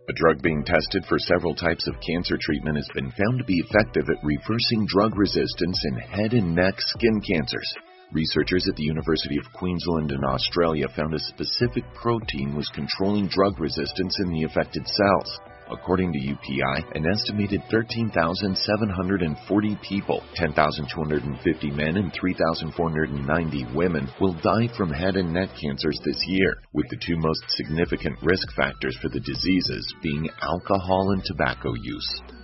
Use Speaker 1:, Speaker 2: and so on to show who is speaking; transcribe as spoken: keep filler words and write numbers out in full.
Speaker 1: A drug being tested for several types of cancer treatment has been found to be effective at reversing drug resistance in head and neck skin cancers. Researchers at the University of Queensland in Australia found a specific protein was controlling drug resistance in the affected cells. According to U P I, an estimated thirteen thousand seven hundred forty people, ten thousand two hundred fifty men and three thousand four hundred ninety women, will die from head and neck cancers this year, with the two most significant risk factors for the diseases being alcohol and tobacco use.